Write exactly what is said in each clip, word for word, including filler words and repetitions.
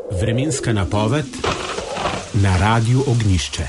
Vremenska napoved na Radiu Ognjišče.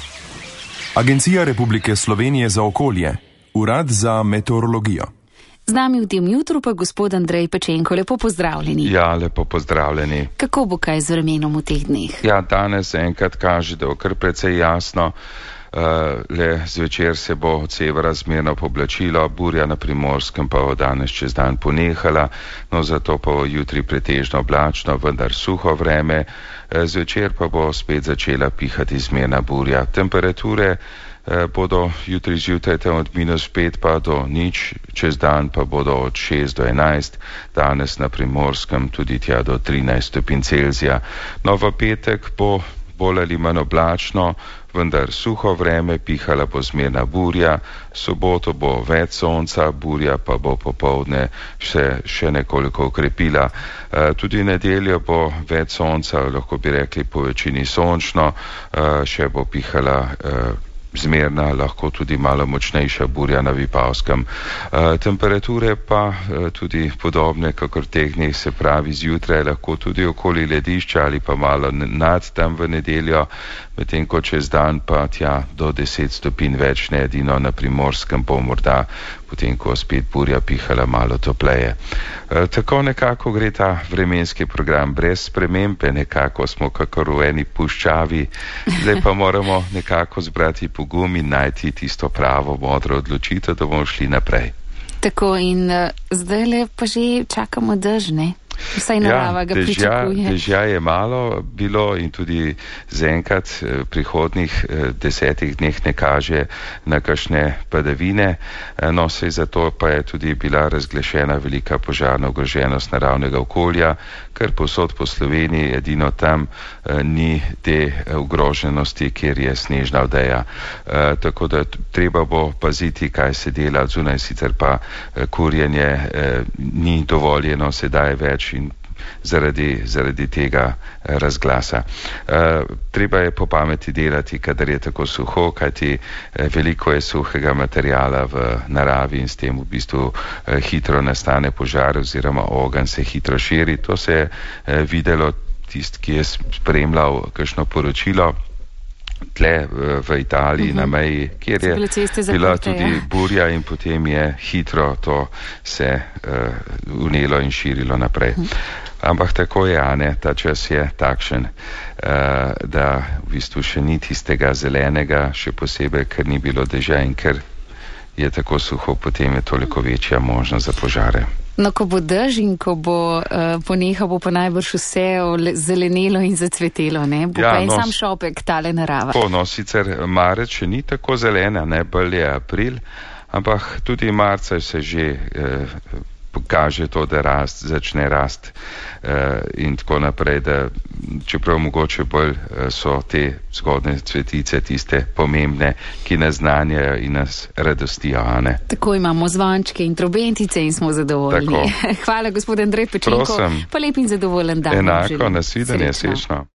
Agencija Republike Slovenije za okolje, Urad za meteorologijo. Z nami v tem jutru pa gospod Andrej Pečenko, lepo pozdravljeni. Ja, lepo pozdravljeni. Kako bo kaj z vremenom v teh dneh? Ja, danes enkrat kaže, da bo kar precej jasno. Uh, le zvečer se bo od severa zmerno poblačilo, burja na Primorskem pa bo danes čez dan ponehala, no zato pa bo jutri pretežno oblačno, vendar suho vreme, uh, zvečer pa bo spet začela pihati zmerna burja. Temperature uh, bodo jutri zjutraj tam od minus pet pa do nič, čez dan pa bodo od šest do enajst, danes na Primorskem tudi tja do trinajst stopinj Celzija. No, v petek bo bolj ali manj oblačno, vendar suho vreme, pihala bo zmerna burja, soboto bo več sonca, burja pa bo popoldne še, še nekoliko ukrepila. E, tudi nedeljo bo več sonca, lahko bi rekli po večini sončno, e, še bo pihala e, zmerna, lahko tudi malo močnejša burja na Vipavskem. E, temperature pa e, tudi podobne, kakor teh dneh, se pravi zjutraj lahko tudi okoli ledišča ali pa malo nad tam v nedeljo, medtem ko čez dan pa tja do deset stopinj več, ne edino na Primorskem bo morda, potem ko spet burja pihala malo topleje. E, tako nekako gre ta vremenski program brez spremembe, nekako smo kakor v eni puščavi, zdaj pa moramo nekako zbrati pogum in najti tisto pravo modro odločitev, da bomo šli naprej. Tako in uh, zdaj le pa že čakamo dež, ne? Vsaj narava ja, ga dežja, pričakuje. Dežja je malo bilo in tudi zaenkrat eh, prihodnih eh, desetih dneh ne kaže na kakšne padavine. Eh, no, sej zato pa je tudi bila razglašena velika požarna ogroženost naravnega okolja, ker povsod po Sloveniji edino tam eh, ni te ogroženosti, kjer je snežna odeja. Eh, tako da treba bo paziti, kaj se dela zunaj, sicer pa eh, kurjenje eh, ni dovoljeno sedaj več in zaradi, zaradi tega razglasa. E, treba je po pameti delati, kadar je tako suho, kajti e, veliko je suhega materijala v naravi in s tem v bistvu e, hitro nastane požar oziroma ogenj se hitro širi. To se je e, videlo tist, ki je spremljal kakšno poročilo tle v Italiji, uh-huh. na meji, kjer je bila tudi ja. burja in potem je hitro to se uh, unelo in širilo naprej. Uh-huh. Ampak tako je, Ane, ta čas je takšen, uh, da v bistvu še ni tistega zelenega, še posebej, ker ni bilo dežja in ker je tako suho, potem je toliko večja možnost za požare. No, ko bo dež in ko bo uh, ponehal, bo pa najbrž vse zelenelo in zacvetelo, ne? Bo ja, pa en no, sam šopek tale narava. To, no, sicer marec še ni tako zelena, ne, bolj je april, ampak tudi marca se že eh, kaže to, da rast, začne rast eh, in tako naprej, da čeprav mogoče bolj eh, so te zgodne cvetice tiste pomembne, ki nas znanjajo in nas radostijo, Ane. Tako imamo zvončke in trobentice in smo zadovoljni. Hvala, gospod Andrej Pečenko. Pa lep in zadovoljen dan. Enako, nasvidenje, srečno.